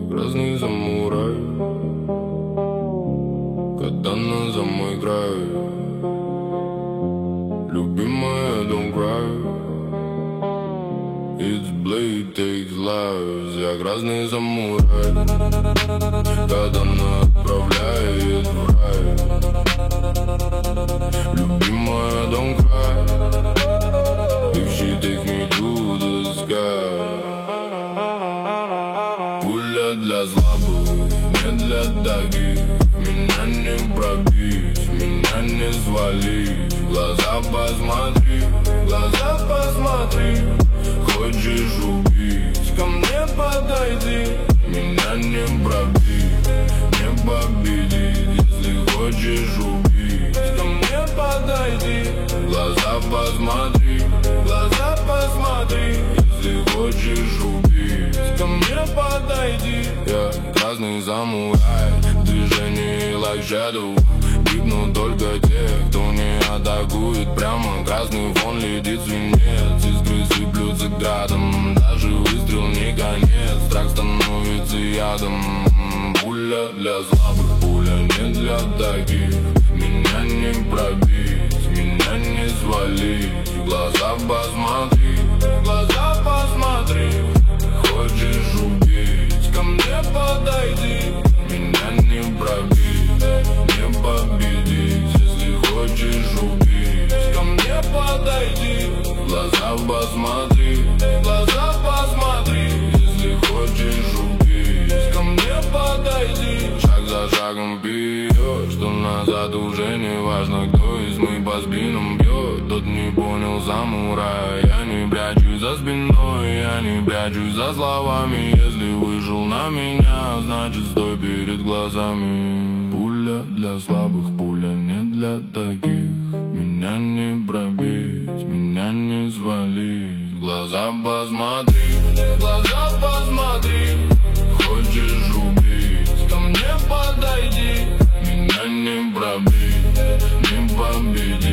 Красный самурай, катана за мой край. Любимая, don't cry. It's blade takes lives. Я красный самурай, катана отправляет в рай. Любимая, don't cry. If she takes me to the sky. Пуля для слабых, не для таких. Меня не пробить, меня не свалить. В глаза посмотри. Хочешь убить, ко мне подойди. Меня не пробить, не победить. Если хочешь убить, ко мне подойди. В глаза посмотри. Если хочешь убить, ко мне подойди. Я красный самурай, движение like shadow. Гибнут только те, кто не атакует прямо. Красный фон летит свинец, искры сыплются градом. Даже выстрел не конец, страх становится ядом. Пуля для слабых, пуля не для таких. Меня не пробить, меня не свалить. В глаза посмотри. Хочешь убить, ко мне подойди. Меня не пробить, не победить. Если хочешь убить, ко мне подойди. В глаза посмотри. Если хочешь убить, ко мне подойди. Шаг за шагом вперед, что назад уже не важно, кто из мы по спинам бьет. Тот не понял самурая. Я не прячусь за спиной, я не прячусь за словами. Если вышел на меня, значит стой перед глазами. Пуля для слабых, пуля не для таких. Меня не пробить, меня не свалить. В глаза посмотри. Хочешь убить, ко мне подойди. Меня не пробить, не победить.